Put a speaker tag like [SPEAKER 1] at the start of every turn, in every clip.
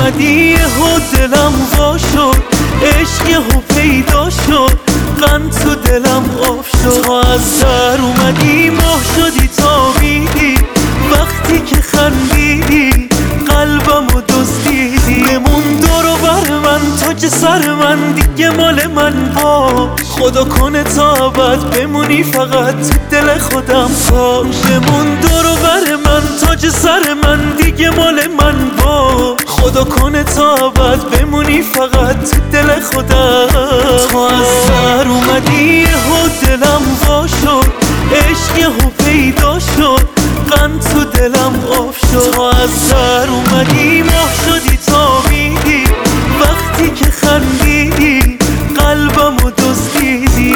[SPEAKER 1] اومدی و دلم وا شد، عشق یهو پیدا شد، غم تو دلم آب شد. تو از در اومدی ماه شدی تابیدی، وقتی که خندیدی قلبمو دزدیدی. بمون دور و بر من تاج سر من، دیگه مال من با خدا کنه تا ابد بمونی فقط تو دل خودم باش. بمون دور و بر من تاج سر من، دیگه مال من با خدا کنه تا ابد بمونی فقط تو دل خودم. تو از سر اومدی و دلم وا شد، عشق یهو پیدا شد، غم تو دلم آب شد. تو از سر اومدی ماه شدی تابیدی، وقتی که خندیدی قلبمو دزدیدی.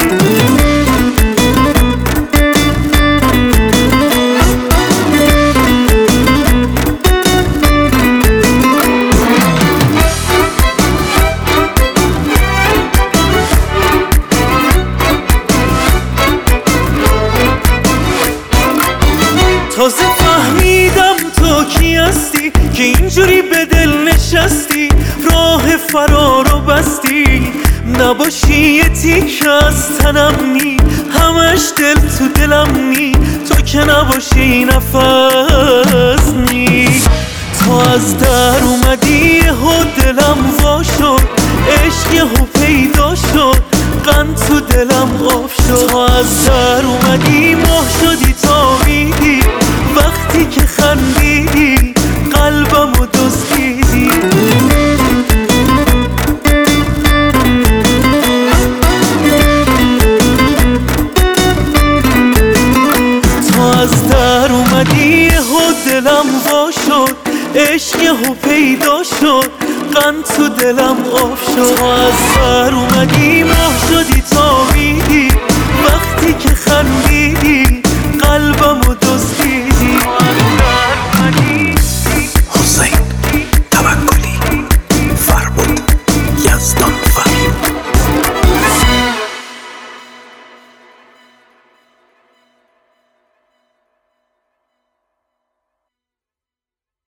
[SPEAKER 1] تازه فهمیدم تو کی هستی که اینجوری به دل نشستی، راه فرارو بستی. نباشی یه تیکه از تنم نی، همش دل تو دلم نی، تو که نباشی نفس نی. تو از در اومدی و دلم وا شد، عشق یهو پیدا شد، غم تو دلم آب شد. تو از در اومدی ماه شدی تابیدی، وقتی که خندیدی قلبمو دزدیدی. تو از در اومدی و دلم وا شد، عشق یهو پیدا شد، غم تو دلم آب شد. تو از در اومدی ماه شدی تابیدی، وقتی که خندیدی